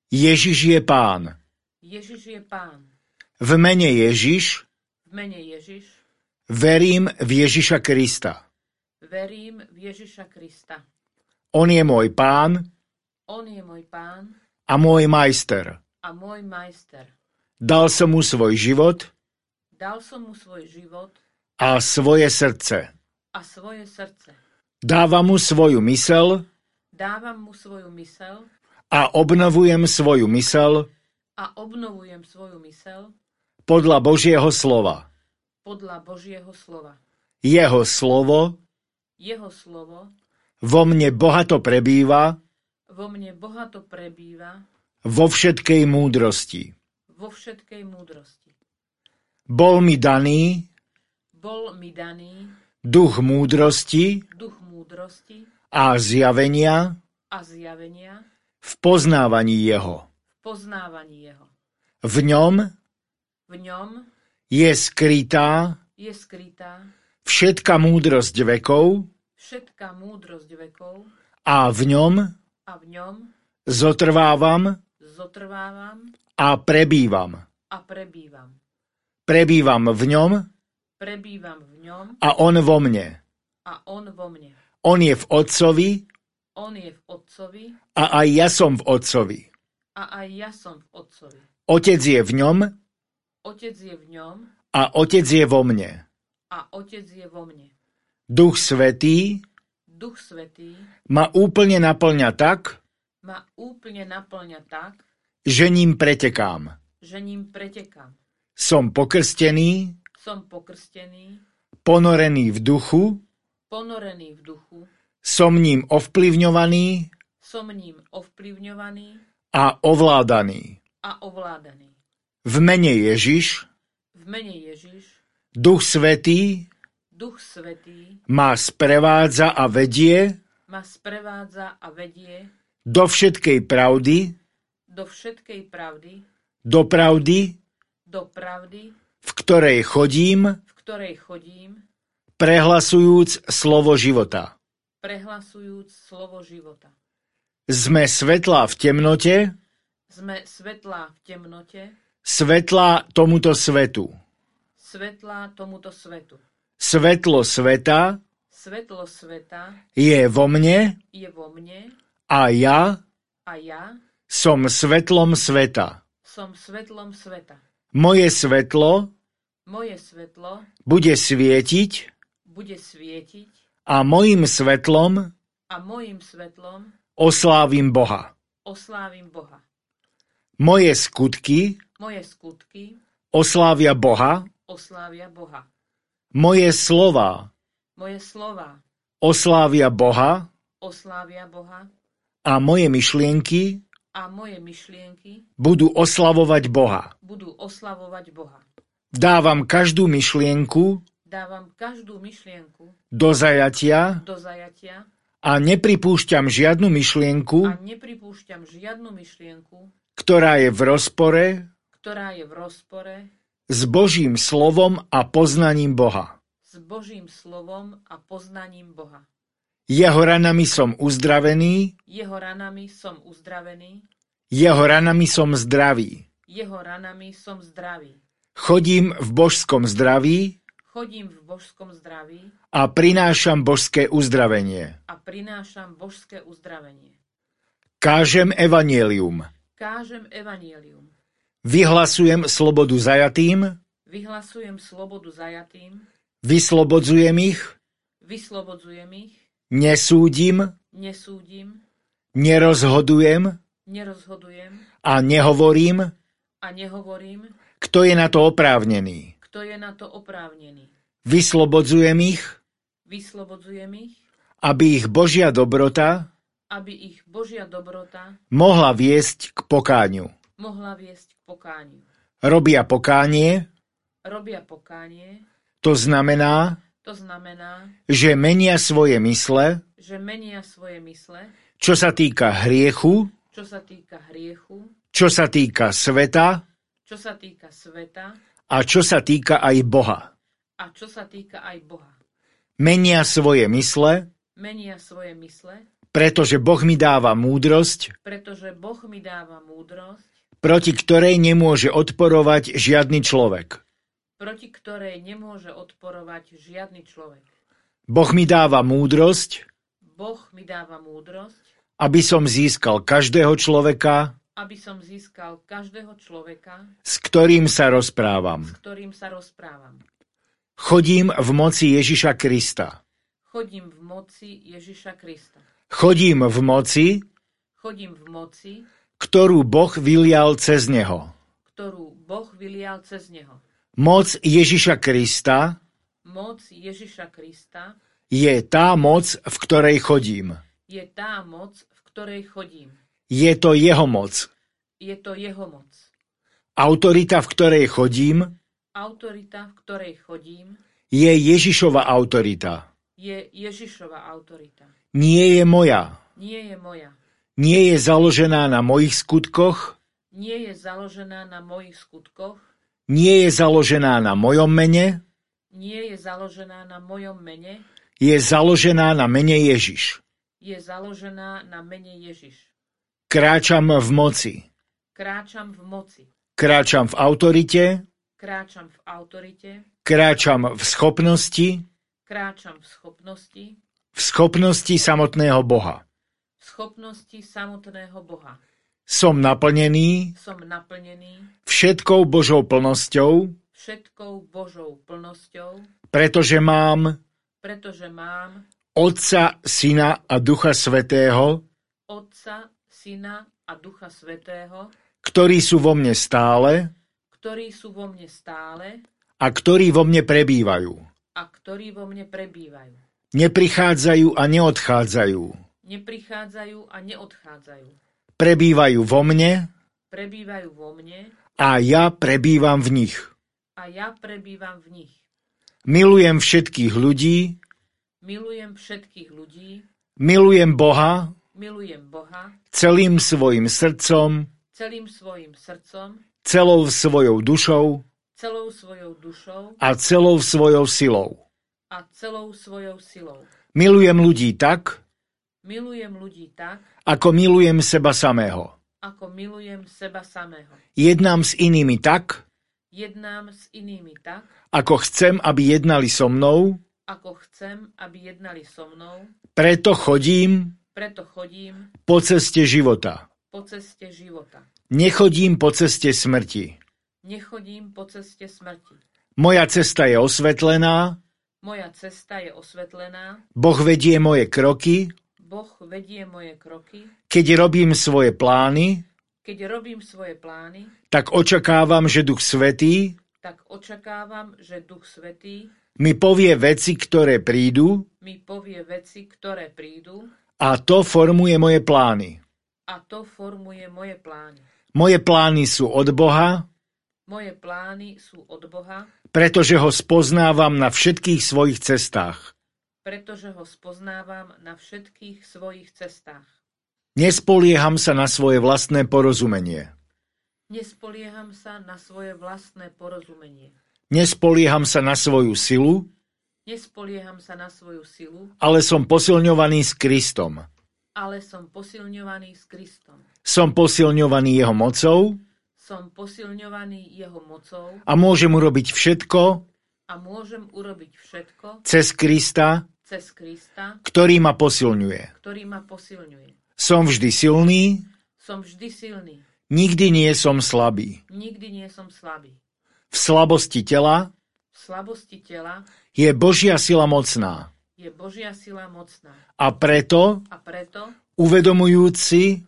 Ježiš je Pán. Ježiš je Pán. V mene Ježiš V mene Ježiš verím v Ježiša Krista. verím v Ježiša Krista. On je môj Pán On je môj Pán a môj majster. a môj majster. Dal som mu svoj život Dal som mu svoj život a svoje srdce. a svoje srdce. Dávam mu svoju mysel Dávam mu svoju mysel a obnovujem svoju mysel a obnovujem svoju mysel podľa Božieho slova. podľa Božieho slova. Jeho slovo Jeho slovo vo mne bohato prebýva vo mne bohato prebýva vo všetkej múdrosti. vo všetkej múdrosti. Bol mi daný Bol mi daný duch múdrosti duch múdrosti a zjavenia a zjavenia v poznávaní jeho. v poznávaní jeho. V ňom V ňom je skrytá je skrytá všetka múdrosť vekov všetká múdrosť vekov a v ňom a v ňom zotrvávam zotrvávam a prebývam. a prebývam. Prebývam v ňom Prebývam v ňom a on vo mne. a on vo mne. On je v Otcovi On je v Otcovi a aj ja som v Otcovi. a aj ja som v Otcovi. Otec je v ňom Otec je v ňom a Otec je vo mne. a Otec je vo mne. Duch Svätý Duch Svätý ma úplne naplňa tak, ma úplne naplňa tak, že ním pretekám. že ním pretekám. Som pokrstený, Som pokrstený, ponorený v duchu, ponorený v duchu, som ním ovplyvňovaný som ním ovplyvňovaný a ovládaný. a ovládaný. V mene Ježiš, V mene Ježiš, Duch Svätý Duch Svätý ma sprevádza a vedie ma sprevádza a vedie do všetkej pravdy, do všetkej pravdy, do pravdy, do pravdy, v ktorej chodím, v ktorej chodím, prehlasujúc slovo života. prehlasujúc slovo života. Sme svetlá v temnote, Sme svetlá v temnote, svetlá tomuto svetu. svetlá tomuto svetu. Svetlo sveta Svetlo sveta je vo mne je vo mne a ja a ja som svetlom sveta. som svetlom sveta. Moje svetlo Moje svetlo bude svietiť bude svietiť a mojim svetlom a mojim svetlom oslávim Boha. oslávim Boha. Moje skutky Moje skutky oslávia Boha, oslávia Boha. moje slová Moje slova oslávia Boha oslávia Boha a moje myšlienky a moje myšlienky budú oslavovať Boha. budú oslavovať Boha. Dávam každú myšlienku Dávam každú myšlienku do zajatia do zajatia a nepripúšťam žiadnu a myšlienku, nepripúšťam žiadnu myšlienku, ktorá je v rozpore ktorá je v rozpore s Božím slovom a poznaním Boha. s Božím slovom a poznaním Boha. Jeho ranami som uzdravený, Jeho ranami som uzdravený, jeho ranami som zdravý. jeho ranami som zdravý. Chodím v božskom zdraví Chodím v božskom zdraví a prinášam božské uzdravenie. a prinášam božské uzdravenie. Kážem evanjelium. Kážem evanjelium. Vyhlasujem slobodu zajatým, Vyhlasujem slobodu zajatým, vyslobodzujem ich, vyslobodzujem ich, nesúdim, nesúdim, nerozhodujem nerozhodujem a nehovorím, a nehovorím, kto je na to oprávnený. kto je na to oprávnený. Vyslobodzujem ich, Vyslobodzujem ich, aby ich Božia dobrota aby ich Božia dobrota mohla viesť k pokániu. mohla viesť k pokániu. Robia pokánie, Robia pokánie, to znamená, to znamená, že menia svoje mysle, že menia svoje mysle, čo sa týka hriechu, čo sa týka hriechu, čo sa týka sveta čo sa týka sveta a čo sa týka aj Boha. a čo sa týka aj Boha. Menia svoje mysle Menia svoje mysle pretože Boh mi dáva múdrosť, pretože Boh mi dáva múdrosť, proti ktorej nemôže odporovať žiadny človek. proti ktorej nemôže odporovať žiadny človek. Boh mi dáva múdrosť, Boh mi dáva múdrosť, aby som získal každého človeka, aby som získal každého človeka, s ktorým sa rozprávam. s ktorým sa rozprávam. Chodím v moci Ježiša Krista. Chodím v moci Ježiša Krista. Chodím v moci, Chodím v moci, ktorú Boh vylial cez neho. ktorú Boh vylial cez neho. Moc Ježiša Krista Moc Ježiša Krista je tá moc, v ktorej chodím. je tá moc, v ktorej chodím. Je to jeho moc. Je to jeho moc. Autorita, v ktorej chodím, Autorita, v ktorej chodím, je Ježišova autorita. je Ježišova autorita. Nie je moja. Nie je moja. Nie je založená na mojich skutkoch, Nie je založená na mojich skutkoch, nie je založená na mojom mene, nie je založená na mojom mene, je založená na mene Ježiš. je založená na mene Ježiš. Kráčam v moci. Kráčam v moci. Kráčam v autorite, Kráčam v autorite, kráčam v schopnosti, kráčam v schopnosti samotného Boha. schopnosti samotného Boha. Som naplnený Som naplnený všetkou Božou plnosťou, všetkou Božou plnosťou, pretože mám pretože mám Otca, Syna a Ducha Svätého, Otca, Syna a Ducha Svätého, ktorí sú vo mne stále ktorí sú vo mne stále a ktorí vo mne prebývajú. a ktorí vo mne prebývajú. Neprichádzajú a neodchádzajú. Neprichádzajú a neodchádzajú. Prebývajú vo mne Prebývajú vo mne a ja prebývam v nich. a ja prebývam v nich. Milujem všetkých ľudí, Milujem všetkých ľudí, milujem Boha milujem Boha celým svojim srdcom, celým svojim srdcom, celou svojou dušou celou svojou dušou a celou svojou silou. a celou svojou silou. Milujem ľudí tak, Milujem ľudí tak, ako milujem seba samého. ako milujem seba samého. Jednám s inými tak, Jednám s inými tak, ako chcem, aby jednali so mnou, ako chcem, aby jednali so mnou, preto chodím preto chodím po ceste života. po ceste života. Nechodím po ceste smrti. Nechodím po ceste smrti. Moja cesta je osvetlená, Moja cesta je osvetlená, Boh vedie moje kroky, Boh vedie moje kroky, keď robím svoje plány, keď robím svoje plány, tak očakávam, že Duch Svätý tak očakávam, že Duch Svätý mi povie veci, ktoré prídu, mi povie veci, ktoré prídu a to formuje moje plány. a to formuje moje plány. Moje plány sú od Boha, Moje plány sú od Boha, pretože ho spoznávam na všetkých svojich cestách. pretože ho spoznávam na všetkých svojich cestách. Nespolieham sa na svoje vlastné porozumenie. Nespolieham sa na svoje vlastné porozumenie. Nespolieham sa na svoju silu, Nespolieham sa na svoju silu, ale som posilňovaný s Kristom. ale som posilňovaný s Kristom. Som posilňovaný jeho mocou Som posilňovaný jeho mocou a môžem urobiť všetko a môžem urobiť všetko cez Krista, cez Krista, ktorý ma posilňuje. ktorý ma posilňuje. Som vždy silný, Som vždy silný. nikdy nie som slabý. Nikdy nie som slabý. V slabosti tela V slabosti tela je Božia sila mocná. je Božia sila mocná. A preto, A preto, uvedomujúci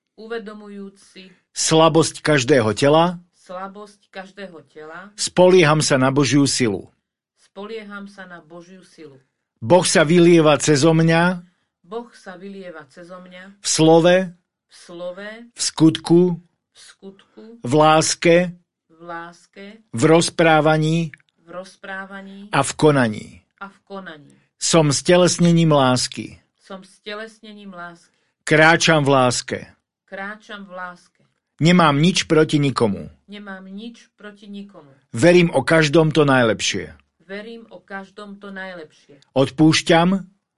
uvedomujúci slabosť každého tela, slabosť každého tela, spolieham sa na Božiu silu. spolieham sa na Božiu silu. Boh sa vylieva cezo mňa Boh sa vylieva cezo mňa v slove, v slove, v skutku, v skutku, v láske, v láske, v rozprávaní v rozprávaní a v konaní. a v konaní. Som stelesnením lásky. Som stelesnením lásky. Kráčam v láske. Kráčam v láske. Nemám nič proti nikomu. Nemám nič proti nikomu. Verím o každom to najlepšie. Verím o každom to najlepšie. Odpúšťam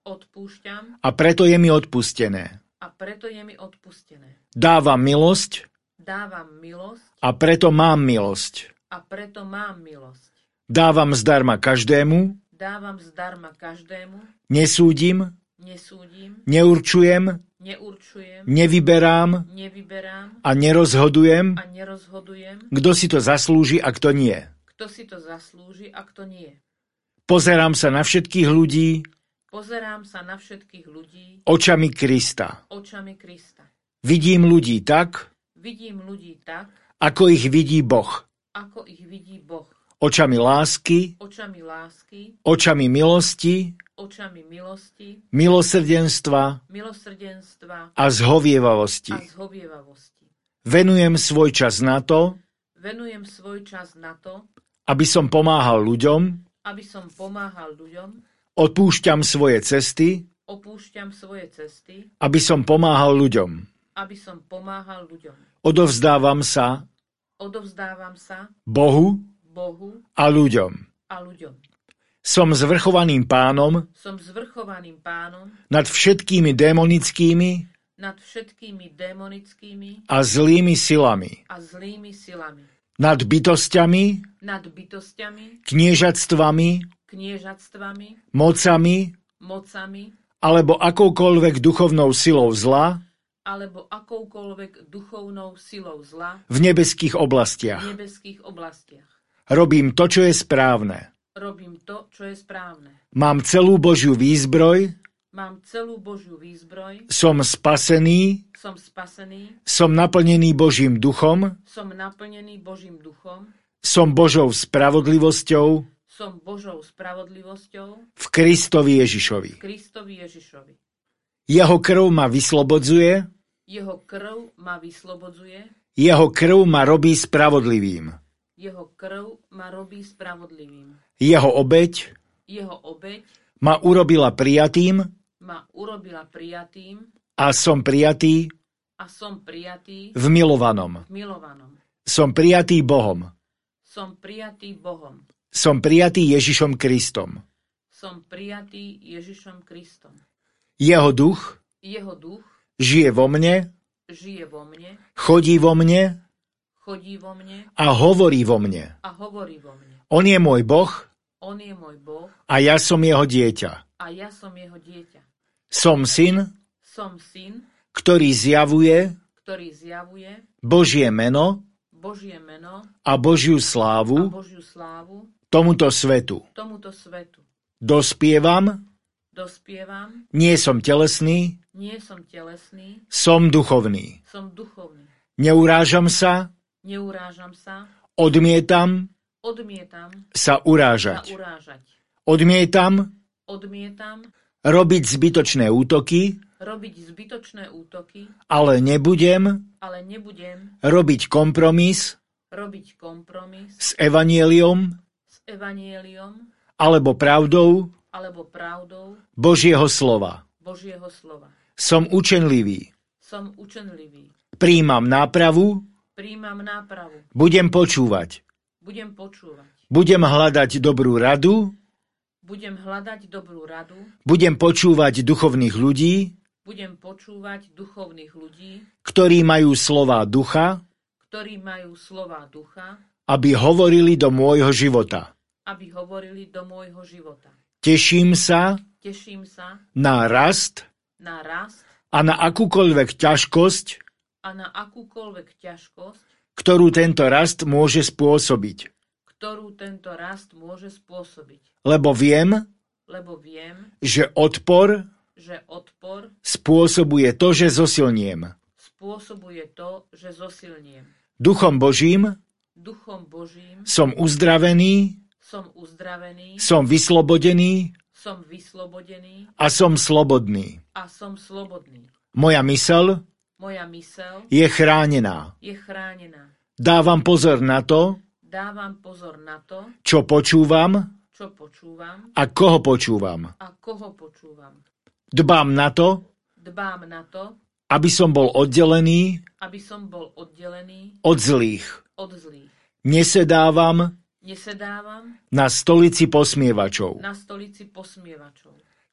Odpúšťam a preto je mi odpustené. a preto je mi odpustené. Dávam milosť Dávam milosť a preto mám milosť. a preto mám milosť. Dávam zdarma každému, Dávam zdarma každému, nesúdim, nesúdim, neurčujem, neurčujem, nevyberám nevyberám a nerozhodujem, a nerozhodujem, kto si to zaslúži a kto nie. kto si to zaslúži a kto nie. Pozerám sa na všetkých ľudí Pozerám sa na všetkých ľudí očami Krista. očami Krista. Vidím ľudí tak, Vidím ľudí tak, ako ich vidí Boh. ako ich vidí Boh. Očami lásky, Očami lásky, očami milosti, očami milosti, milosrdenstva milosrdenstva a zhovievavosti. a zhovievavosti. Venujem svoj čas na to, Venujem svoj čas na to, aby som pomáhal ľuďom, aby som pomáhal ľuďom, odpúšťam svoje cesty, opúšťam svoje cesty, aby som pomáhal ľuďom. aby som pomáhal ľuďom. Odovzdávam sa Odovzdávam sa Bohu Bohu a ľuďom. a ľuďom. Som zvrchovaným pánom Som zvrchovaným pánom nad všetkými démonickými nad všetkými démonickými a zlými silami, a zlými silami, nad bytosťami, nad bytosťami, kniežatstvami, kniežatstvami, mocami mocami alebo akoukoľvek duchovnou silou zla alebo akoukoľvek duchovnou silou zla v nebeských oblastiach. v nebeských oblastiach. Robím to, čo je správne. Robím to, čo je správne. Mám celú Božiu výzbroj, Mám celú Božiu výzbroj, som spasený, som spasený, som naplnený Božím duchom, som naplnený Božím duchom, som Božou spravodlivosťou som Božou spravodlivosťou v Kristovi Ježišovi. Kristovi Ježišovi. Jeho krv ma vyslobodzuje, Jeho krv ma vyslobodzuje, jeho krv ma robí spravodlivým. jeho krv ma robí spravodlivým. Jeho obeť Jeho obeť ma urobila prijatým ma urobila prijatým a som prijatý a som prijatý v milovanom. v milovanom. Som prijatý Bohom. Som prijatý Bohom. Som prijatý Ježišom Kristom. Som prijatý Ježišom Kristom. Jeho duch Jeho duch žije vo mne, žije vo mne, chodí vo mne chodí vo mne a hovorí vo mne. a hovorí vo mne. On je môj Boh On je môj Boh a ja som jeho dieťa. a ja som jeho dieťa. Som syn, Som syn, ktorý zjavuje ktorý zjavuje Božie meno Božie meno a Božiu a slávu Božiu slávu tomuto svetu. tomuto svetu. Dospievam, Dospievam, nie som telesný, nie som telesný, som duchovný. som duchovný. Neurážam sa, Neurážam sa, odmietam odmietam sa sa urážať. urážať. Odmietam Odmietam robiť zbytočné útoky, robiť zbytočné útoky, ale nebudem ale nebudem robiť kompromis robiť kompromis s evanieliom s evanieliom alebo pravdou alebo pravdou Božieho slova. Božieho slova. Som učenlivý, Som učenlivý. príjmam nápravu, Príjmam nápravu. budem počúvať, Budem počúvať. budem hľadať dobrú radu, Budem hľadať dobrú radu. budem počúvať duchovných ľudí, Budem počúvať duchovných ľudí, ktorí majú slová ducha, ktorí majú slova ducha, aby hovorili do môjho života. aby hovorili do môjho života. Teším sa Teším sa na rast na rast a na akúkoľvek ťažkosť, a na akúkoľvek ťažkosť, ktorú tento rast môže spôsobiť. ktorú tento rast môže spôsobiť. Lebo viem, že odpor že odpor spôsobuje to, že zosilniem. spôsobuje to, že zosilniem. Duchom Božím Duchom Božím som uzdravený, som uzdravený, som vyslobodený som vyslobodený a som slobodný. a som slobodný. Moja myseľ Moja myseľ je chránená. je chránená. Dávam pozor na to, Dávam pozor na to, čo počúvam čo počúvam a koho počúvam. a koho počúvam. Dbám na to, Dbám na to, aby som bol oddelený aby som bol oddelený od zlých. od zlých. Nesedávam Nesedávam na stolici posmievačov. na stolici posmievačov.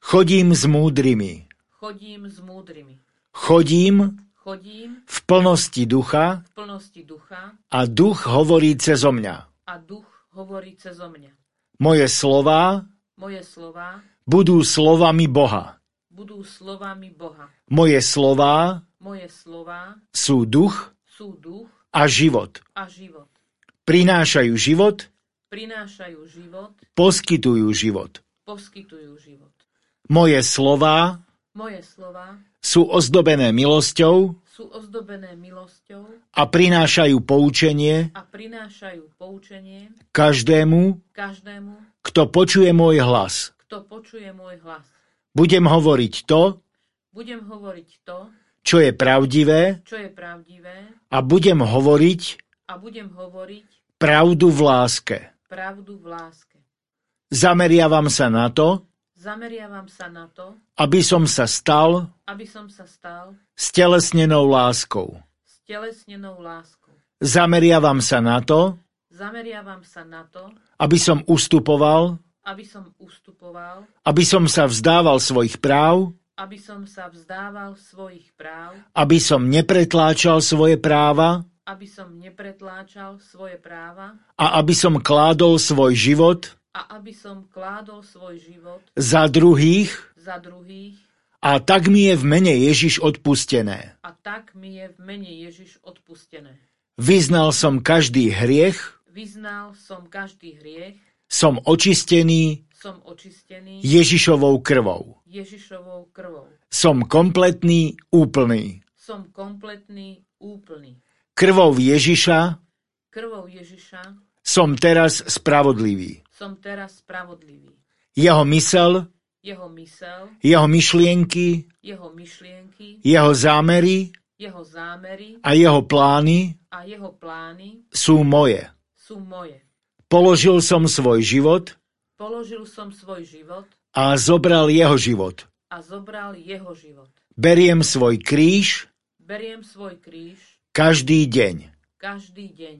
Chodím s múdrymi. Chodím s múdrymi. Chodím Chodím v plnosti ducha v plnosti ducha a duch hovorí cezo mňa. a duch hovorí cezo mňa. Moje slová Moje slová budú slovami Boha. budú slovami Boha. Moje slová Moje slová sú duch sú duch a život. a život. Prinášajú život, Prinášajú život, poskytujú život. poskytujú život. Moje slová Moje slová sú ozdobené milosťou sú ozdobené milosťou a prinášajú poučenie a prinášajú poučenie každému, každému, kto počuje môj hlas. kto počuje môj hlas. Budem hovoriť to, Budem hovoriť to, čo je pravdivé čo je pravdivé a budem hovoriť a budem hovoriť pravdu v láske. pravdu v láske. Zameriavam sa na to, Zameriavam sa na to, aby som sa stal aby som sa stal stelesnenou láskou. stelesnenou láskou. Zameriavam sa na to, Zameriavam sa na to, aby som ustupoval, aby som ustupoval, aby som sa vzdával svojich práv, aby som sa vzdával svojich práv, aby som nepretláčal svoje práva aby som nepretláčal svoje práva a aby som kládol svoj život a aby som kládol svoj život za druhých, za druhých a tak mi je v mene Ježiš odpustené. a tak mi je v mene Ježiš odpustené. Vyznal som každý hriech, Vyznal som každý hriech, som očistený som očistený Ježišovou krvou. Ježišovou krvou. Som kompletný, úplný. Som kompletný, úplný. Krvou Ježiša Krvou Ježiša som teraz spravodlivý. som teraz spravodlivý. Jeho mysel, Jeho mysel, jeho myšlienky, jeho myšlienky, jeho zámery jeho zámery a jeho plány a jeho plány sú moje. sú moje. Položil som svoj život Položil som svoj život a zobral jeho život. a zobral jeho život. Beriem svoj kríž Beriem svoj kríž každý deň. každý deň.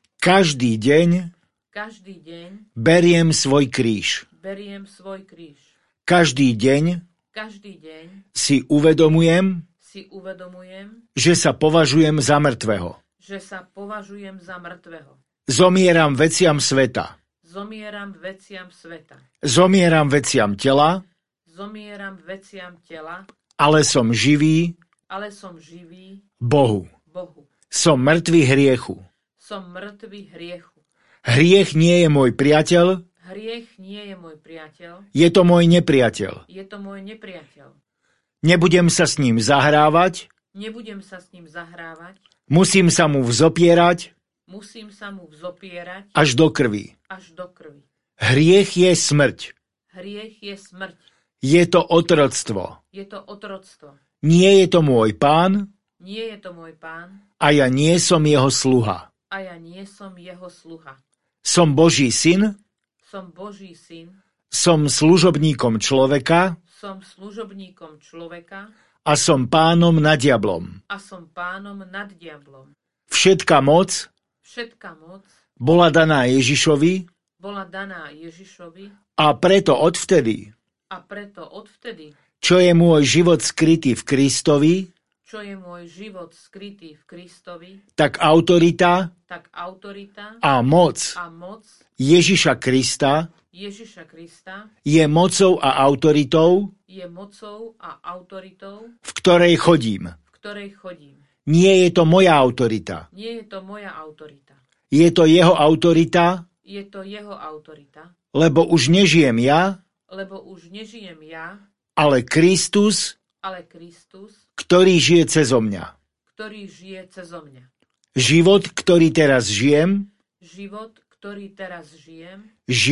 Každý deň Každý deň beriem svoj kríž. beriem svoj kríž. Každý deň Každý deň si uvedomujem, si uvedomujem, že sa považujem za mŕtvého. že sa považujem za mŕtvého. Zomieram veciam sveta. Zomieram veciam sveta. Zomieram veciam tela, Zomieram veciam tela, ale som živý ale som živý Bohu. Bohu. Som mŕtvý hriechu. Som mŕtvý hriechu. Hriech nie je môj priateľ, Hriech nie je môj priateľ, je to môj nepriateľ. je to môj nepriateľ. Nebudem sa s ním zahrávať, Nebudem sa s ním zahrávať, musím sa mu vzopierať musím sa mu vzopierať až do krvi. až do krvi. Hriech je smrť. Hriech je smrť, Je to otroctvo. je to otroctvo. Nie je to môj pán Nie je to môj pán a ja nie som jeho sluha. a ja nie som jeho sluha. Som Boží syn, Som Boží syn, som služobníkom človeka som služobníkom človeka a som pánom nad diablom. a som pánom nad diablom. Všetka moc Všetka moc bola daná Ježišovi bola daná Ježišovi a preto odvtedy, a preto odvtedy, čo je môj život skrytý v Kristovi, čo je môj život skrytý v Kristovi, tak autorita tak autorita a moc a moc Ježiša Krista Ježiša Krista je mocou a autoritou, je mocou a autoritou, v ktorej chodím. v ktorej chodím. Nie je to moja autorita. Nie je to moja autorita. Je to jeho autorita, Je to jeho autorita, lebo už nežijem ja, lebo už nežijem ja, ale Kristus, ale Kristus, ktorý žije cezo mňa. ktorý žije cezo mňa. Život, ktorý teraz žijem, Život, ktorý teraz žijem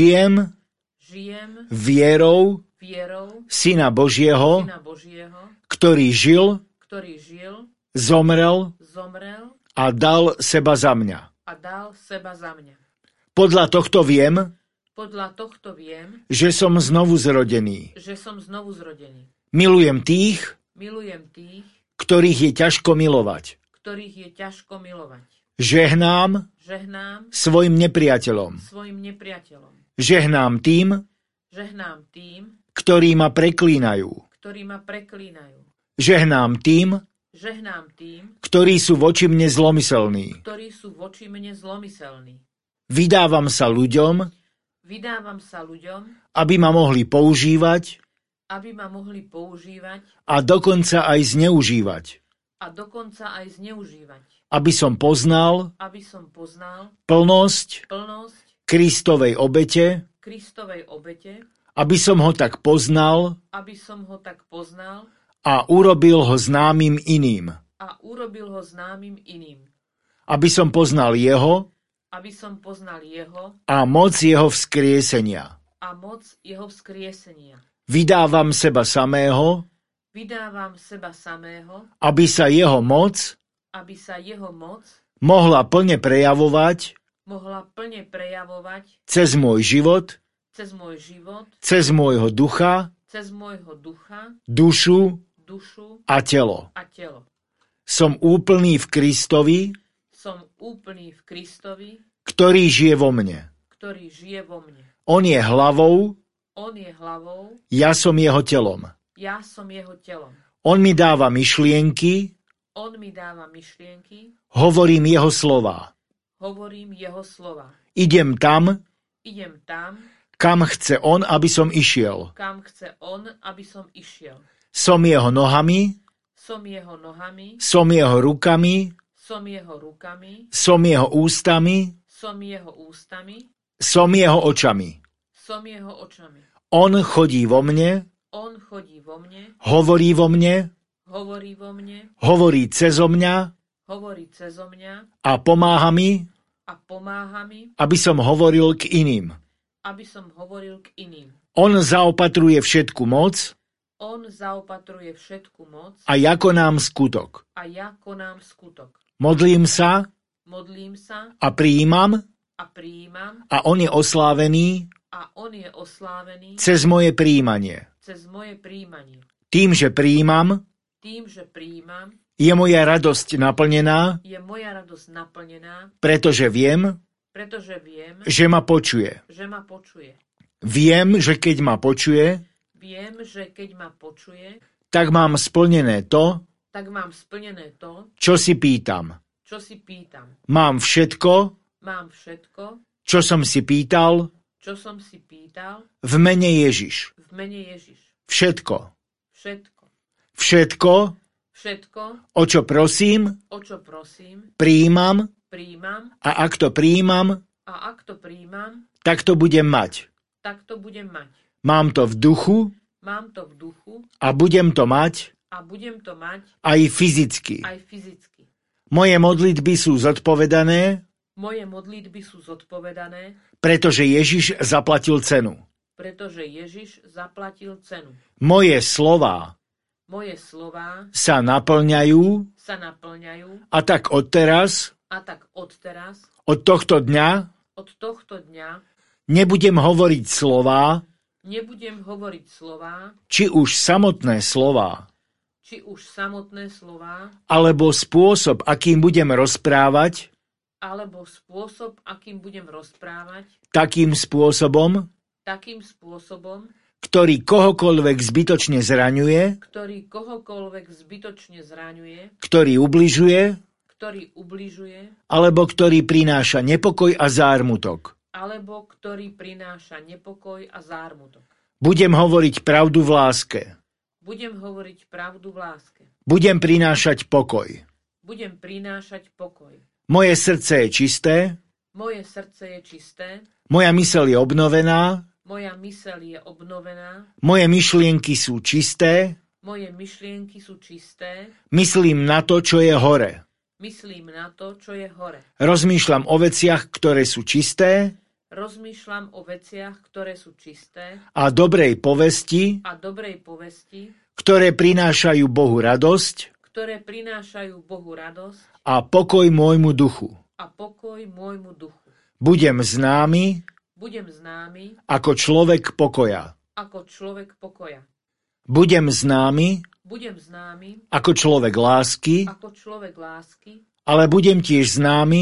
žijem vierou vierou Syna Božieho, Syna Božieho, ktorý žil, zomrel zomrel a dal seba za mňa. a dal seba za mňa. Podľa tohto viem, Podľa tohto viem, že som znovu zrodený. že som znovu zrodený. Milujem tých, Milujem tých, ktorých je ťažko milovať. ktorých je ťažko milovať. Žehnám Žehnám svojim nepriateľom. svojim nepriateľom. Žehnám tým, Žehnám tým, ktorí ma preklínajú. ktorí ma preklínajú. Žehnám tým, Žehnám tým, ktorí sú voči mne zlomyselní. ktorí sú voči mne zlomyselní. Vydávam sa ľuďom, Vydávam sa ľuďom, aby ma mohli používať aby ma mohli používať a dokonca aj zneužívať. a dokonca aj zneužívať. Aby som poznal Aby som poznal plnosť plnosť Kristovej obete, Kristovej obete, aby som ho tak poznal aby som ho tak poznal a urobil ho známym iným. a urobil ho známym iným. Aby som poznal jeho Aby som poznal jeho a moc jeho vzkriesenia. a moc jeho vzkriesenia. Vydávam seba samého, Vydávam seba samého, aby sa jeho moc aby sa jeho moc mohla plne prejavovať mohla plne prejavovať cez môj život, cez môj život, cez môjho ducha, cez môjho ducha, dušu dušu a telo. a telo. Som úplný v Kristovi, Som úplný v Kristovi, ktorý žije vo mne. ktorý žije vo mne. On je hlavou, On je hlavou, ja som jeho telom. ja som jeho telom. On mi dáva myšlienky, On mi dáva myšlienky, hovorím jeho slová. hovorím jeho slova. Idem tam, Idem tam, kam chce on, aby som išiel. kam chce on, aby som išiel. Som jeho nohami, Som jeho nohami, som jeho rukami, som jeho rukami, som jeho ústami, som jeho ústami, som jeho očami. som jeho očami. On chodí vo mne, On chodí vo mne, hovorí vo mne, hovorí vo mne, hovorí cezo mňa hovorí cezo mňa a pomáha mi, a pomáha mi, aby som hovoril k iným. aby som hovoril k iným. On zaopatruje všetku moc On zaopatruje všetku moc a ja konám skutok. a ja konám skutok. Modlím sa Modlím sa a prijímam a prijímam a on je oslávený a on je oslávený cez moje prijímanie. cez moje prijímanie. Tým, že prijímam, Tým, že prijímam, je moja radosť naplnená, je moja radosť naplnená, pretože viem, pretože viem, že ma počuje. že ma počuje. Viem, že keď ma počuje, Viem, že keď ma počuje, tak mám splnené to, tak mám splnené to, čo si pýtam. čo si pýtam. Mám všetko, Mám všetko, čo som si pýtal, čo som si pýtal v mene Ježiš. v mene Ježiš. Všetko. Všetko. Všetko, Všetko, o čo prosím, o čo prosím, prijímam prijímam a ak to prijímam, a ak to prijímam, tak to budem mať. tak to budem mať. Mám to v duchu Mám to v duchu a budem to mať a budem to mať aj fyzicky. aj fyzicky. Moje modlitby sú zodpovedané, Moje modlitby sú zodpovedané, pretože Ježiš zaplatil cenu. pretože Ježiš zaplatil cenu. Moje slová Moje slová sa naplňajú sa naplňajú a tak odteraz, a tak odteraz, od tohto dňa, od tohto dňa, nebudem hovoriť slová, nebudem hovoriť slová, či už samotné slová, či už samotné slová, alebo spôsob, akým budem rozprávať, alebo spôsob, akým budem rozprávať, takým spôsobom, ktorý kohokoľvek zbytočne zraňuje, ktorý kohokoľvek zbytočne zraňuje, ktorý ubližuje, ktorý ubližuje, alebo ktorý prináša nepokoj a zármutok. alebo ktorý prináša nepokoj a zármutok. Budem hovoriť pravdu v láske. Budem hovoriť pravdu v láske. Budem prinášať pokoj. Budem prinášať pokoj. Moje srdce je čisté, Moje srdce je čisté, moja myseľ je obnovená, moja myseľ je obnovená, moje myšlienky sú čisté, moje myšlienky sú čisté, myslím na to, čo je hore. myslím na to, čo je hore. Rozmýšľam o veciach, ktoré sú čisté Rozmýšľam o veciach, ktoré sú čisté a dobrej povesti, a dobrej povesti, ktoré prinášajú Bohu radosť ktoré prinášajú Bohu radosť a pokoj môjmu duchu. a pokoj môjmu duchu. Budem známy Budem známy ako človek pokoja. ako človek pokoja. Budem známy Budem známy ako človek lásky, ako človek lásky, ale budem tiež známy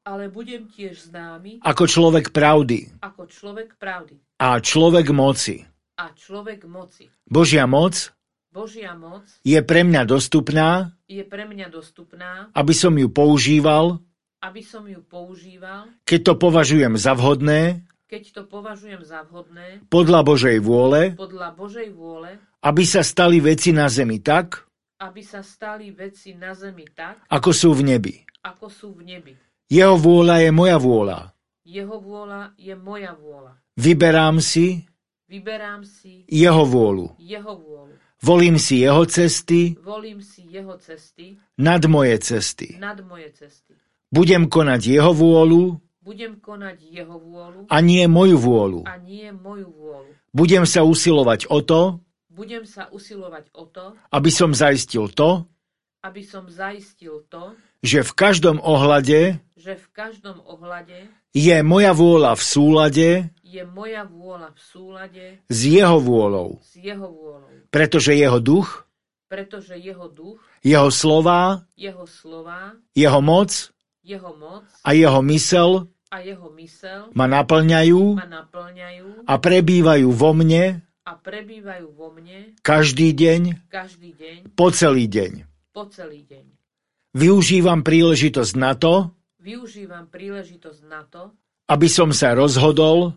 ale budem tiež známy ako človek pravdy ako človek pravdy a človek moci. a človek moci. Božia moc Božia moc je pre mňa dostupná, je pre mňa dostupná, aby som ju používal, aby som ju používal, keď to považujem za vhodné, keď to považujem za vhodné, podľa Božej vôle, podľa Božej vôle, aby sa stali veci na zemi tak, aby sa stali veci na zemi tak, ako sú v nebi. ako sú v nebi. Jeho vôľa je moja vôľa. Jeho vôľa je moja vôľa. Vyberám si Vyberám si jeho vôľu. jeho vôľu. Volím si jeho cesty Volím si jeho cesty nad moje cesty. nad moje cesty. Budem konať jeho vôľu Budem konať jeho vôľu a nie moju vôľu. a nie moju vôľu. Budem sa usilovať o to, Budem sa usilovať o to, aby som zaistil to, aby som zaistil to, že v každom ohľade že v každom ohľade je moja vôľa v súlade je moja vôľa v súlade s jeho vôľou, s jeho vôľou. pretože jeho duch, Pretože jeho duch, jeho slová, jeho slová, jeho moc jeho moc a jeho mysel a jeho mysel ma naplňajú ma naplňajú a prebývajú vo mne a prebývajú vo mne každý deň každý deň, po celý deň. po celý deň. Využívam príležitosť na to, Využívam príležitosť na to, aby som sa rozhodol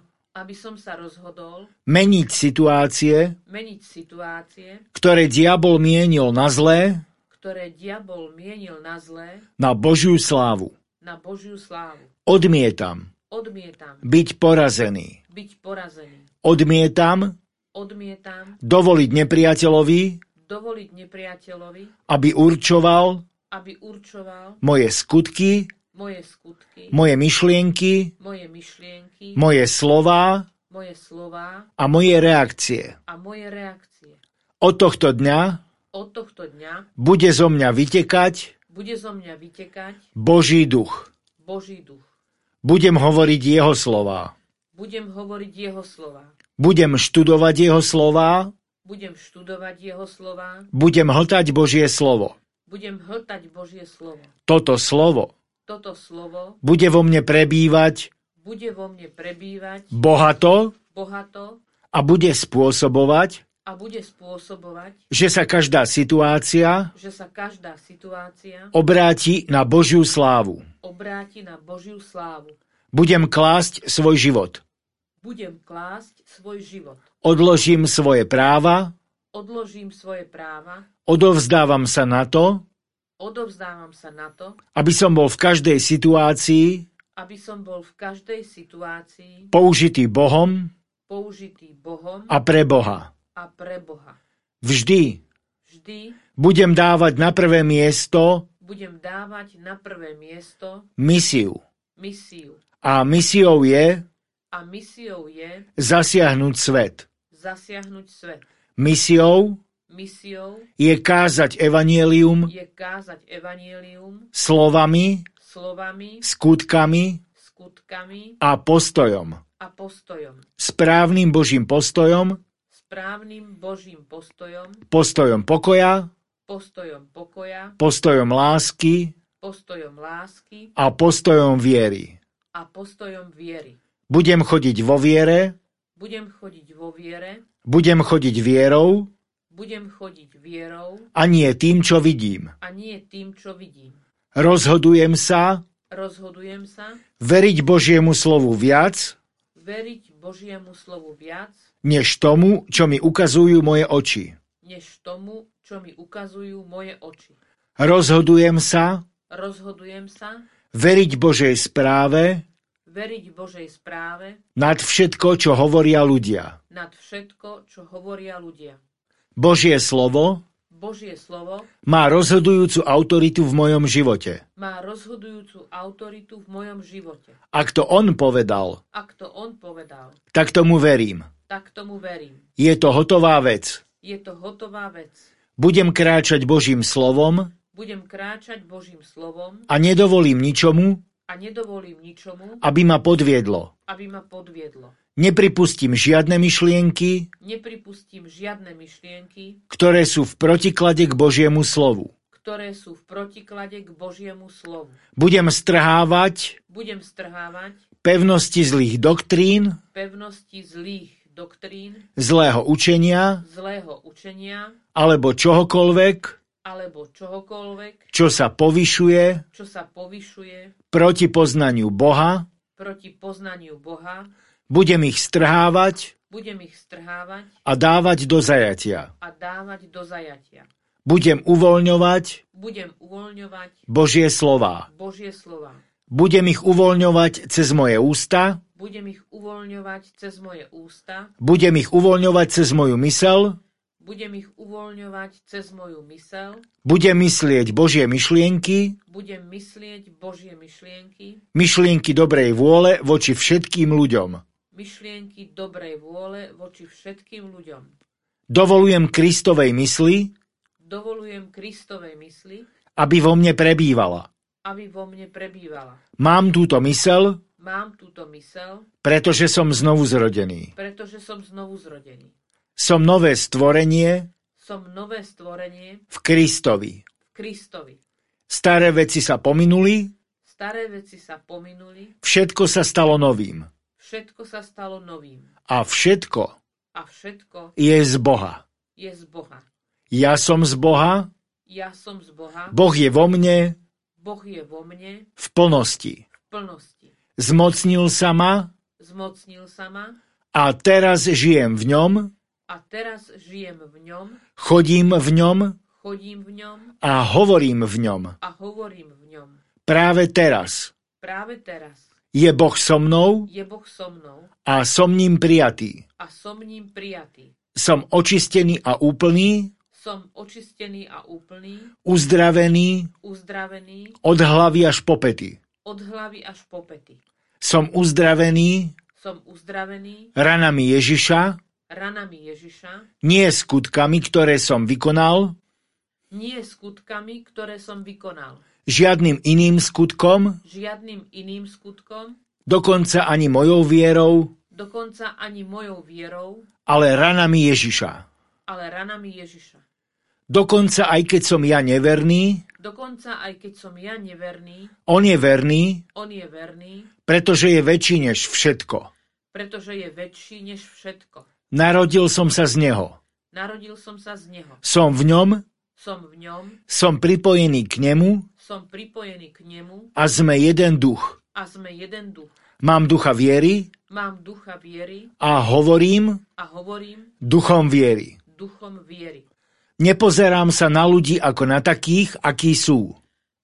meniť situácie, meniť situácie, ktoré diabol mienil na zlé, ktoré diabol mienil na zlé, na Božiu slávu. na Božiu slávu. Odmietam Odmietam byť porazený. byť porazený. Odmietam Odmietam dovoliť nepriateľovi, dovoliť nepriateľovi, aby určoval aby určoval moje skutky, moje skutky, moje myšlienky, moje myšlienky, moje slová moje slová a moje reakcie. a moje reakcie. Od tohto dňa Od tohto dňa bude zo mňa vytekať bude zo mňa vytekať Boží duch. Boží duch. Budem hovoriť jeho slová. Budem hovoriť jeho slová. Budem študovať jeho slová. Budem študovať jeho slová. Budem hltať Božie slovo. Budem hltať Božie slovo. Toto slovo Toto slovo bude vo mne prebývať bude vo mne prebývať bohato bohato a bude spôsobovať, a bude spôsobovať, že sa každá situácia obráti na Božiu slávu. obráti na Božiu slávu. Budem klásť svoj život. Budem klásť svoj život. Odložím svoje práva, Odložím svoje práva, odovzdávam sa na to, odovzdávam sa na to, aby som bol v každej situácii aby som bol v každej situácii použitý Bohom použitý Bohom a pre Boha. a pre Boha. Vždy Vždy budem dávať na prvé miesto budem dávať na prvé miesto misiu. misiu. A misiou je A misiou je zasiahnuť svet. zasiahnuť svet. Misiou Misiou je kázať evanjelium je kázať evanjelium slovami, slovami, skutkami skutkami a postojom. a postojom. Správnym Božím postojom, Správnym Božím postojom, postojom pokoja, postojom pokoja, postojom lásky postojom lásky a postojom viery. a postojom viery. Budem chodiť vo viere, Budem chodiť vo viere, budem chodiť vierou budem chodiť vierou a nie tým, čo vidím. a nie tým, čo vidím. Rozhodujem sa Rozhodujem sa veriť Božiemu slovu viac, veriť Božiemu slovu viac, než tomu, čo mi ukazujú moje oči. než tomu, čo mi ukazujú moje oči. Rozhodujem sa Rozhodujem sa veriť Božej správe veriť Božej správe nad všetko, čo hovoria ľudia. nad všetko, čo hovoria ľudia. Božie slovo Božie slovo má rozhodujúcu autoritu v mojom živote. má rozhodujúcu autoritu v mojom živote. Ak to on povedal, Ak to on povedal, tak tomu verím. tak tomu verím. Je to hotová vec. Je to hotová vec. Budem kráčať Božím slovom Budem kráčať Božím slovom a nedovolím ničomu, a nedovolím ničomu, aby ma podviedlo. aby ma podviedlo. Nepripustím žiadne myšlienky, Nepripustím žiadne myšlienky, ktoré sú v protiklade k Božiemu slovu. ktoré sú v protiklade k Božiemu slovu. Budem strhávať pevnosti zlých doktrín, zlého učenia, alebo čohokoľvek, čo sa povyšuje proti poznaniu Boha. Budem ich strhávať a dávať do zajatia. Budem uvoľňovať Božie slová. Budem ich uvoľňovať cez moje ústa. Budem ich uvoľňovať cez moju myseľ. Budem myslieť Božie myšlienky. Myšlienky dobrej vôle voči všetkým ľuďom. Dovolujem Kristovej mysli, aby vo mne prebývala. Mám túto myseľ, pretože som znovu zrodený. Som nové stvorenie v Kristovi. Staré veci sa pominuli, všetko sa stalo novým. A všetko je z Boha. Ja som z Boha, Boh je vo mne v plnosti. Zmocnil sa ma a teraz žijem v ňom, chodím v ňom a hovorím v ňom. Práve teraz je Boh so mnou a som ním prijatý. Som očistený a úplný, uzdravený od hlavy až po pety. Som uzdravený ranami Ježiša, nie skutkami, ktoré som vykonal, žiadnym iným skutkom, dokonca ani mojou vierou, ale ranami Ježiša. Dokonca aj keď som ja neverný, on je verný, pretože je väčší než všetko. Narodil som sa z neho. Som v ňom, som pripojený k nemu a sme jeden duch. Mám ducha viery a hovorím duchom viery. Nepozerám sa na ľudí ako na takých, akí sú.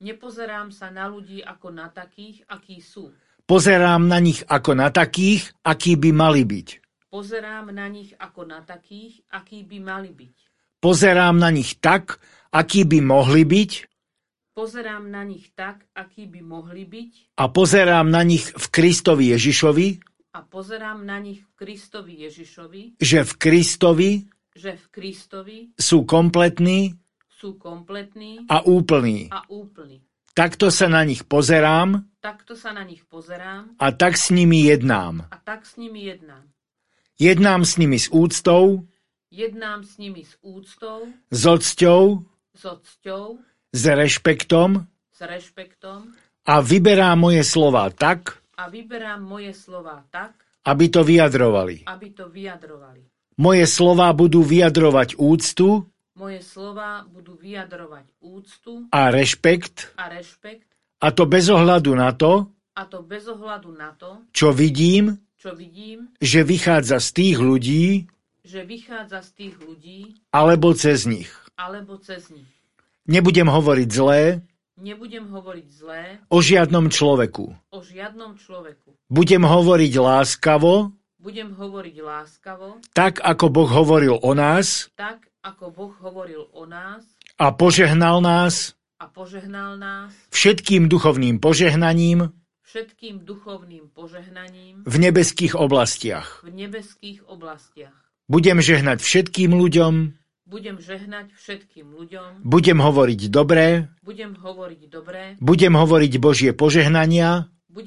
Pozerám na nich ako na takých, akí by mali byť. Pozerám na nich tak, akí by mohli byť. A pozerám na nich v Kristovi Ježišovi. Že v Kristovi sú kompletní a úplní. Takto sa na nich pozerám a tak s nimi jednám. Jednám s nimi s úctou, s ocťou, s rešpektom a vyberám moje slová tak, aby to vyjadrovali. Moje slová budú vyjadrovať úctu a rešpekt, a to bez ohľadu na to, čo vidím, že vychádza z tých ľudí, alebo cez nich. Nebudem hovoriť zlé o žiadnom človeku. Budem hovoriť láskavo, tak ako Boh hovoril o nás a požehnal nás všetkým duchovným požehnaním v nebeských oblastiach. Budem žehnať všetkým ľuďom, budem hovoriť dobré, budem hovoriť Božie požehnania,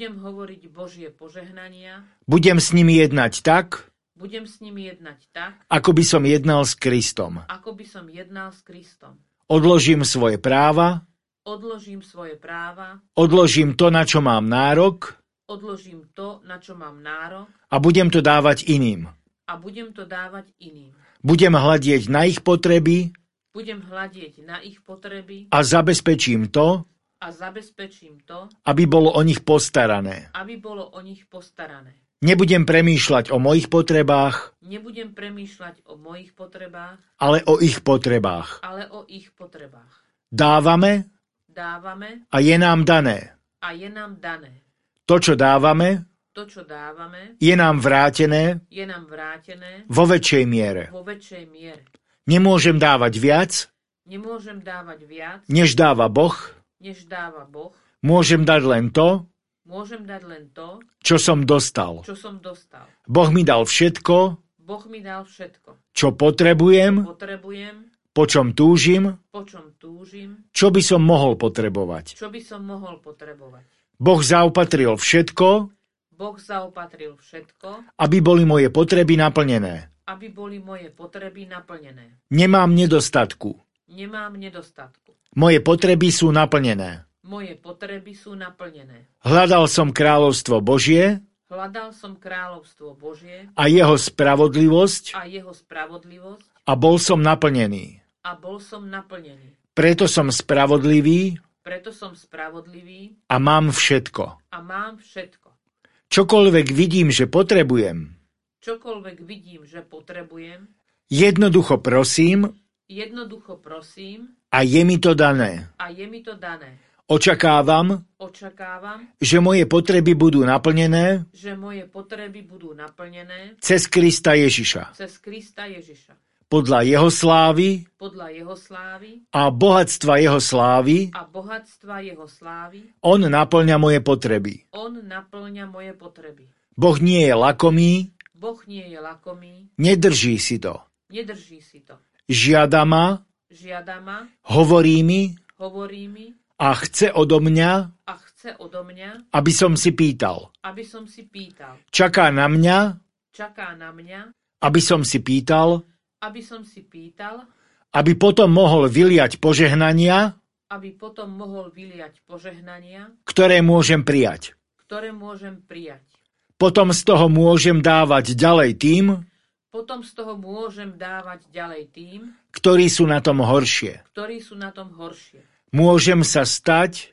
budem s nimi jednať tak, ako by som jednal s Kristom. Odložím svoje práva. Odložím svoje práva. Odložím to, na čo mám nárok. Odložím to, na čo mám nárok. A budem to dávať iným. A budem to dávať iným. Budem hľadieť na ich potreby. Budem hľadieť na ich potreby. A zabezpečím to, aby bolo o nich postarané. Aby bolo o nich postarané. Nebudem premýšľať o mojich potrebách. Nebudem premýšľať o mojich potrebách. Ale o ich potrebách. Ale o ich potrebách. Dávame. A je nám dané. A je nám dané. To, čo dávame, je nám vrátené. Vo väčšej miere. Nemôžem dávať viac. Než dáva Boh. Môžem dať len to, čo som dostal. Boh mi dal všetko, čo potrebujem, po čom túžim, čo by som mohol potrebovať. Boh zaopatril všetko, aby boli moje potreby naplnené. Nemám nedostatku. Moje potreby sú naplnené. Hľadal som kráľovstvo Božie a jeho spravodlivosť a bol som naplnený. Preto som spravodlivý a mám všetko. Čokoľvek vidím, že potrebujem, jednoducho prosím a je mi to dané. Očakávam, že moje potreby budú naplnené cez Krista Ježiša. Podľa jeho slávy a bohatstva jeho slávy on naplňa moje potreby. Boh nie je lakomý, nedrží si to. Žiada ma, hovorí mi a chce odo mňa, aby som si pýtal. Čaká na mňa, aby som si pýtal, aby potom mohol vyliať požehnania, ktoré môžem prijať. Potom z toho môžem dávať ďalej tým, ktorí sú na tom horšie. Môžem sa stať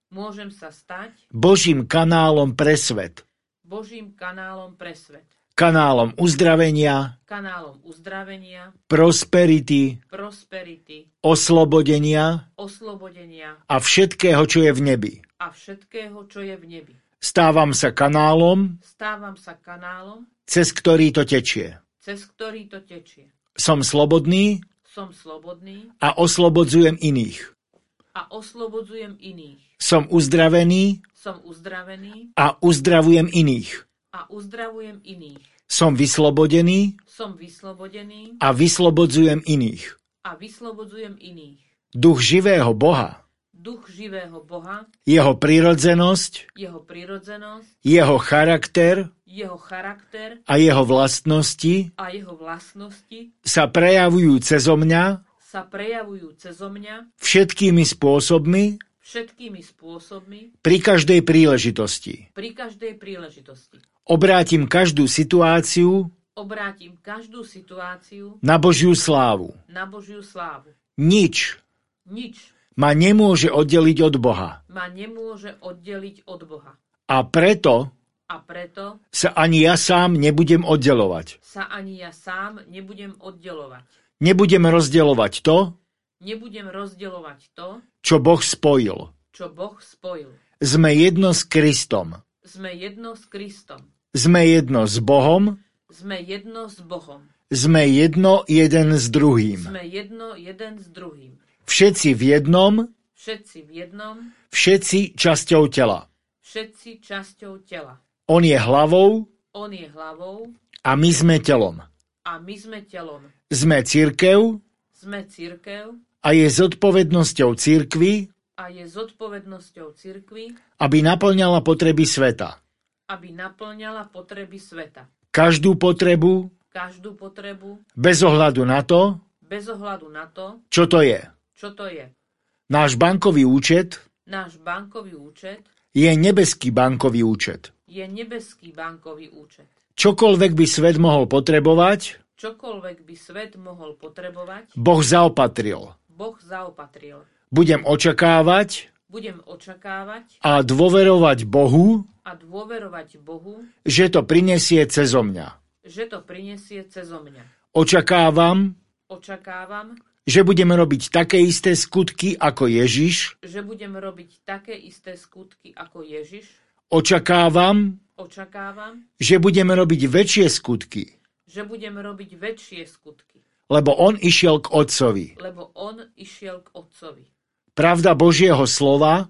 Božím kanálom pre svet. Kanálom uzdravenia, prosperity, oslobodenia a všetkého, čo je v nebi. Stávam sa kanálom, cez ktorý to tečie. Som slobodný a oslobodzujem iných. Som uzdravený a uzdravujem iných. Som vyslobodený a vyslobodzujem iných. Duch živého Boha, jeho prirodzenosť, jeho charakter a jeho vlastnosti sa prejavujú cezo mňa všetkými spôsobmi pri každej príležitosti. Obrátim každú situáciu na Božiu slávu. Nič ma nemôže oddeliť od Boha. A preto sa ani ja sám nebudem oddelovať. Nebudem rozdeľovať to, čo Boh spojil. Sme jedno s Kristom. Sme jedno s Bohom. Sme jedno jeden s druhým. Všetci v jednom. Všetci časťou tela. On je hlavou. A my sme telom. Sme cirkev. A je zodpovednosťou cirkvi, aby naplňala potreby sveta. Každú potrebu, bez ohľadu na to, čo to je. Čo to je? Náš bankový účet je nebeský bankový účet. Čokoľvek by svet mohol potrebovať, Boh zaopatril. Budem očakávať a dôverovať Bohu, že to prinesie cezo mňa. Očakávam, že budem robiť také isté skutky ako Ježiš. Očakávam, že budem robiť väčšie skutky. Lebo on išiel k Otcovi. Pravda Božieho slova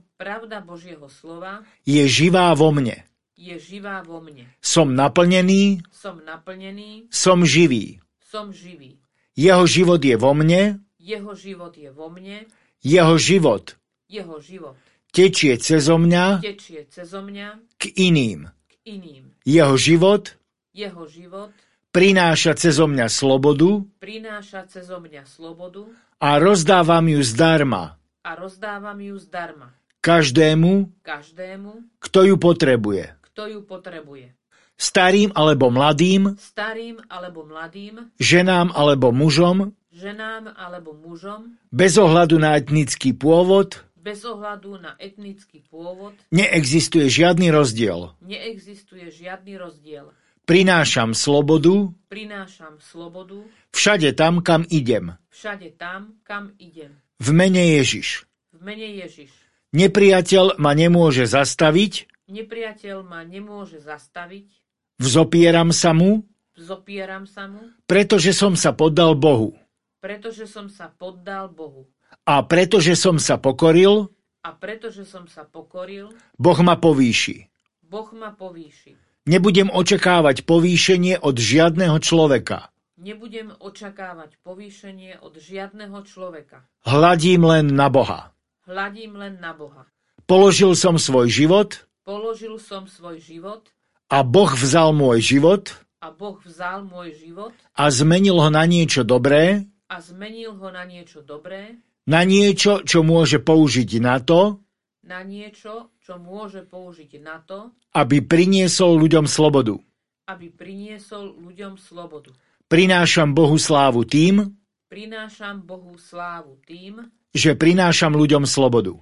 je živá vo mne. Som naplnený, som živý. Jeho život je vo mne, jeho život tečie cezo mňa k iným. Jeho život prináša cezo mňa slobodu a rozdávam ju zdarma. Každému, kto ju potrebuje. Starým alebo mladým, ženám alebo mužom, bez ohľadu na etnický pôvod, neexistuje žiadny rozdiel. Prinášam slobodu všade tam, kam idem. V mene Ježiš. Nepriateľ ma nemôže zastaviť. Vzopieram sa mu, pretože som sa poddal Bohu. A pretože som sa pokoril, Boh ma povýši. Nebudem očakávať povýšenie od žiadneho človeka. Hľadím len na Boha. Položil som svoj život a Boh vzal môj život a zmenil ho na niečo dobré, na niečo, čo môže použiť na to, aby priniesol ľuďom slobodu. Prinášam Bohu slávu tým, že prinášam ľuďom slobodu.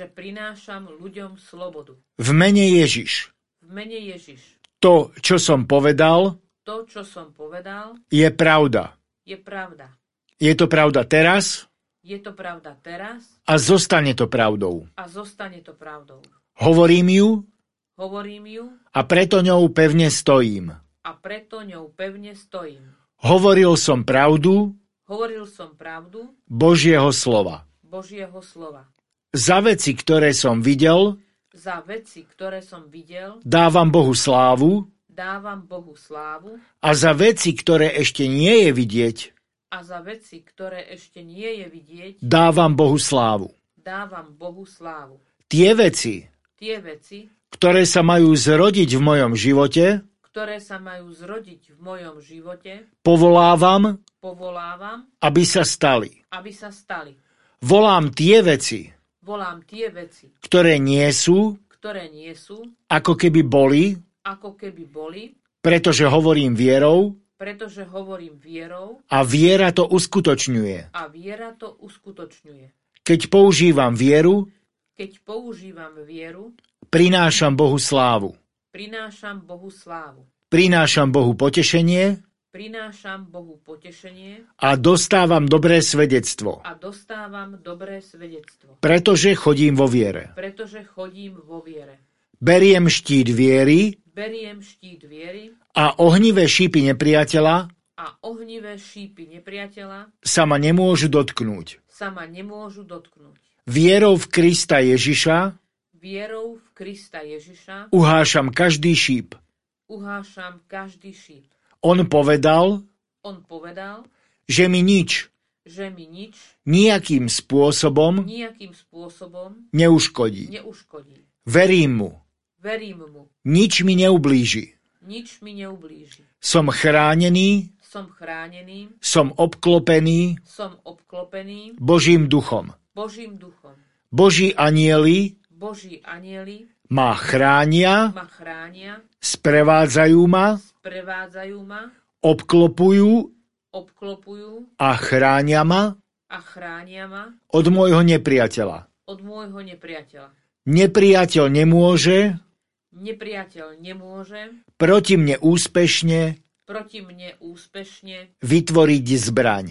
V mene Ježiš. To, čo som povedal, je pravda. Je to pravda teraz a zostane to pravdou. Hovorím ju a preto ňou pevne stojím. Hovoril som pravdu Božieho slova. Za veci, ktoré som videl, dávam Bohu slávu a za veci, ktoré ešte nie je vidieť, dávam Bohu slávu. Tie veci, ktoré sa majú zrodiť v mojom živote, povolávam, aby sa stali. Volám tie veci, ktoré nie sú, ako keby boli, pretože hovorím vierou, a viera to uskutočňuje. Keď používam vieru, prinášam Bohu slávu. Prinášam Bohu potešenie a dostávam dobré svedectvo. Pretože chodím vo viere. Beriem štít viery a ohnivé šípy nepriateľa sa ma nemôžu dotknúť. Vierou v Krista Ježiša uhášam každý šíp. On povedal, že mi nič nejakým spôsobom neuškodí. Verím mu. Nič mi neublíži. Som chránený som chránený, som obklopený Božím duchom. Boží anjeli ma chránia, sprevádzajú ma, obklopujú a chránia ma od môjho nepriateľa. Nepriateľ nemôže proti mne úspešne vytvoriť zbraň.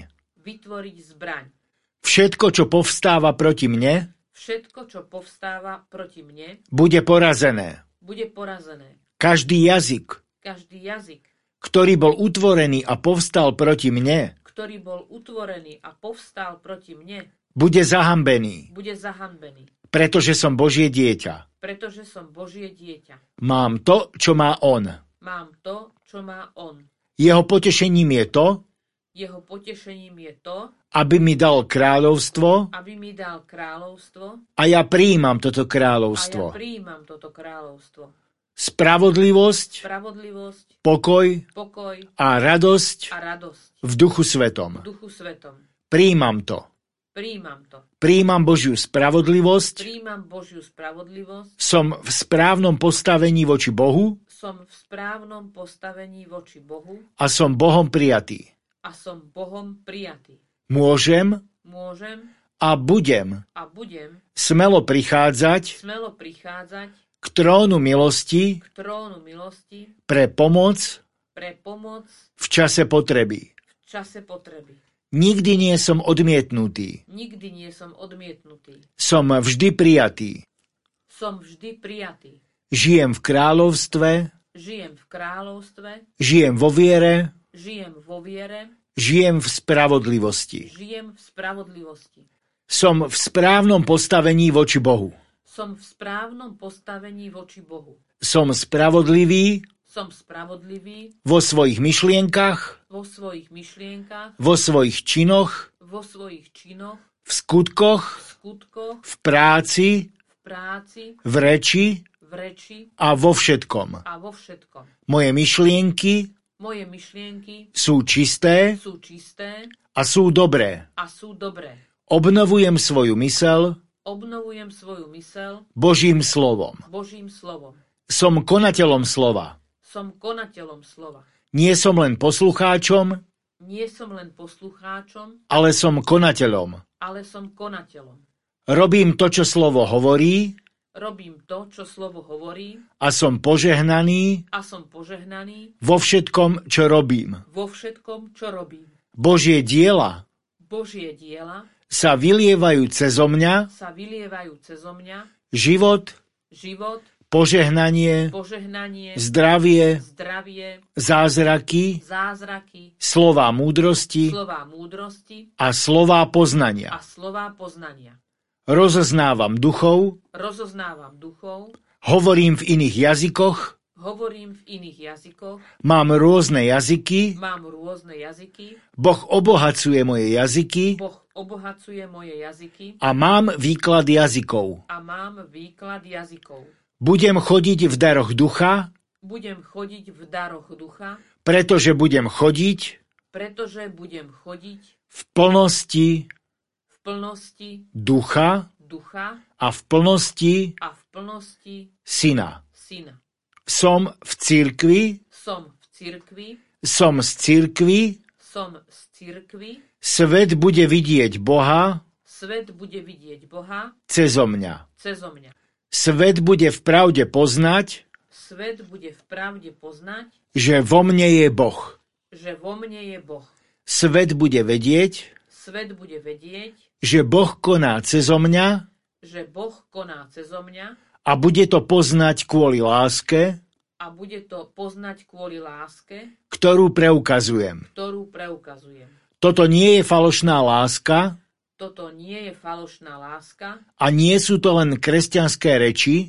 Všetko, čo povstáva proti mne, bude porazené. Každý jazyk, ktorý bol utvorený a povstal proti mne, bude zahanbený. Pretože som Božie dieťa. Mám to, čo má on. Jeho potešením je to, aby mi dal kráľovstvo a ja prijímam toto kráľovstvo. Spravodlivosť, pokoj a radosť v Duchu Svetom. Prijímam to. Prijímam Božiu spravodlivosť. Som v správnom postavení voči Bohu. A som Bohom prijatý. Môžem a budem smelo prichádzať k trónu milosti pre pomoc v čase potreby. Nikdy nie som odmietnutý. Som vždy prijatý. Žijem v kráľovstve. Žijem vo viere. Žijem v spravodlivosti. Som v správnom postavení voči Bohu. Som spravodlivý vo svojich myšlienkach, vo svojich činoch, v skutkoch, v práci, v reči a vo všetkom. Moje myšlienky sú čisté a sú dobré. Obnovujem svoju myseľ Božím slovom. Som konateľom slova. Nie som len poslucháčom, ale som konateľom. Robím to, čo slovo hovorí, a som požehnaný vo všetkom, čo robím. Božie diela sa vylievajú cezo mňa, život, požehnanie, zdravie, zázraky, slová múdrosti a slová poznania. Rozoznávam duchov, hovorím v iných jazykoch, mám rôzne jazyky, Boh obohacuje moje jazyky a mám výklad jazykov. Budem chodiť v daroch ducha, pretože budem chodiť v plnosti ducha a v plnosti syna. Som v cirkvi, som z cirkvi, svet bude vidieť Boha cezo mňa. Svet bude v pravde poznať, že vo mne je Boh. Svet bude vedieť, že Boh koná cezo mňa a bude to poznať kvôli láske, ktorú preukazujem. Toto nie je falošná láska a nie sú to len kresťanské reči,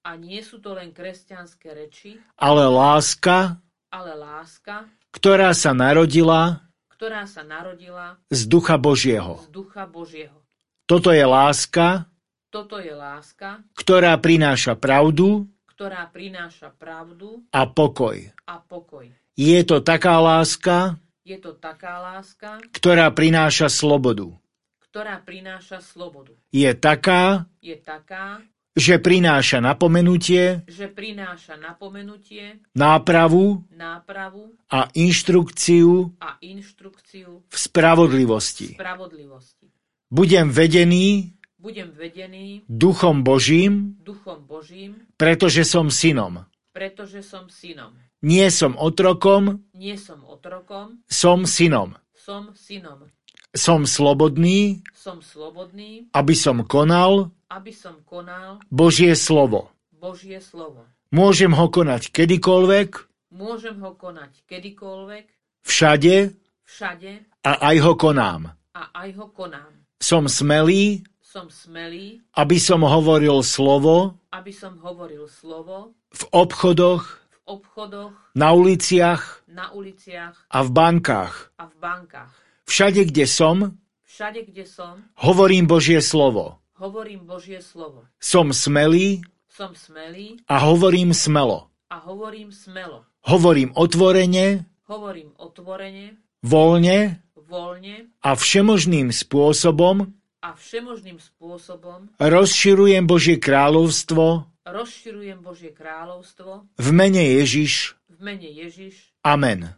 ale láska, ktorá sa narodila z Ducha Božieho. Toto je láska, ktorá prináša pravdu a pokoj. Je to taká láska, Je to taká láska, ktorá prináša slobodu. Je taká, že prináša napomenutie, nápravu a inštrukciu v spravodlivosti. Budem vedený Duchom Božím, pretože som synom. Nie som otrokom, som synom. Som slobodný, aby som konal Božie slovo. Môžem ho konať kedykoľvek, všade a aj ho konám. Som smelý, aby som hovoril slovo v obchodoch, na uliciach a v bankách. Všade, kde som, hovorím Božie slovo. Som smelý a hovorím smelo. Hovorím otvorene, voľne a všemožným spôsobom rozširujem Božie kráľovstvo v mene Ježiš. Amen.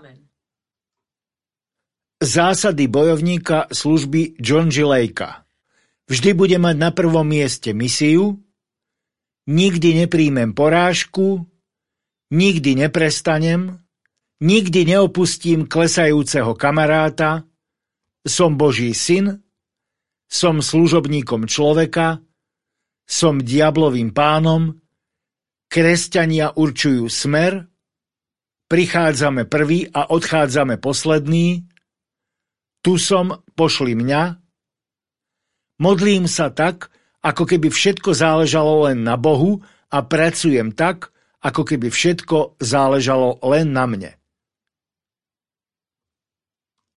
Zásady bojovníka služby John G. Lakea. Vždy budem mať na prvom mieste misiu, nikdy nepríjmem porážku, nikdy neprestanem, nikdy neopustím klesajúceho kamaráta, som Boží syn, som služobníkom človeka, som diablovým pánom, kresťania určujú smer, prichádzame prvý a odchádzame posledný, tu som, pošli mňa, modlím sa tak, ako keby všetko záležalo len na Bohu a pracujem tak, ako keby všetko záležalo len na mne.